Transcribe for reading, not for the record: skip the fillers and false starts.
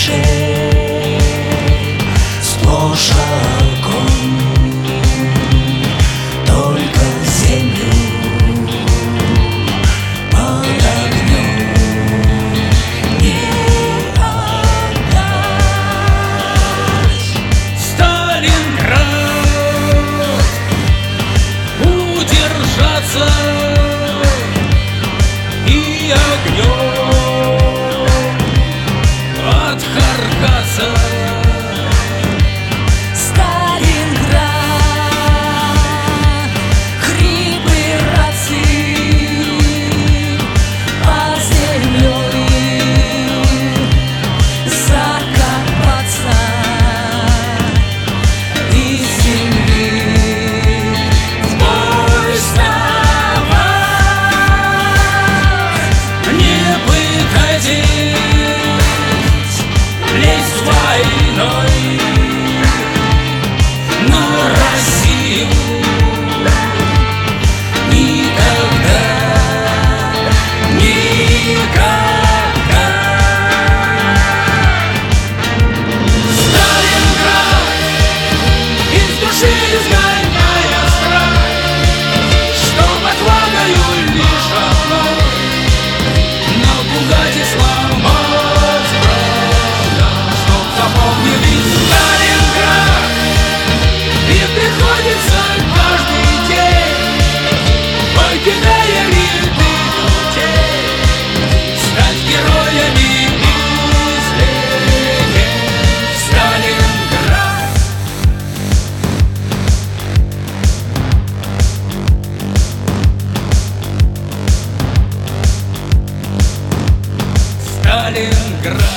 траншей сплошь огонь, только землю под огнем не отдать. Сталинград, удержаться и огнем отхаркаться. Сталинград, хрипы рации под землей закопаться и земли в бой вставать. Не пытайтесь лезть войной на Россию. Никогда, никогда. Сталинград, из души изгоняя страх, чтоб отвагою лишь одной напугать и сломать врага. Чтоб запомнили Сталинград, и приходится каждый день, покидая ряды людей, стать героями из легенд. Сталинград. Сталинград.